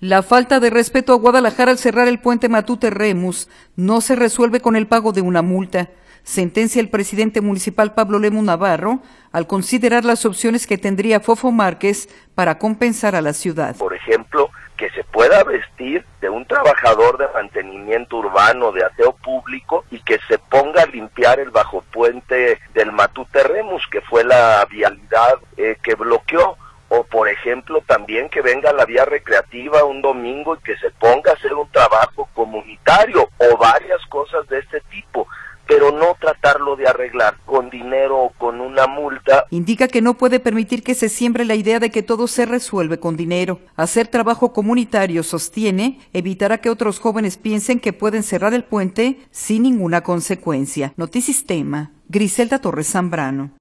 La falta de respeto a Guadalajara al cerrar el puente Matute-Remus no se resuelve con el pago de una multa, sentencia el presidente municipal Pablo Lemus Navarro al considerar las opciones que tendría Fofo Márquez para compensar a la ciudad. Por ejemplo, que se pueda vestir de un trabajador de mantenimiento urbano, de aseo público, y que se ponga a limpiar el bajopuente del Matute-Remus, que fue la vialidad que bloqueó. O por ejemplo también que venga a la vía recreativa un domingo y que se ponga a hacer un trabajo comunitario o varias cosas de este tipo, pero no tratarlo de arreglar con dinero o con una multa. Indica que no puede permitir que se siembre la idea de que todo se resuelve con dinero. Hacer trabajo comunitario, sostiene, evitará que otros jóvenes piensen que pueden cerrar el puente sin ninguna consecuencia. Notisistema, Griselda Torres Zambrano.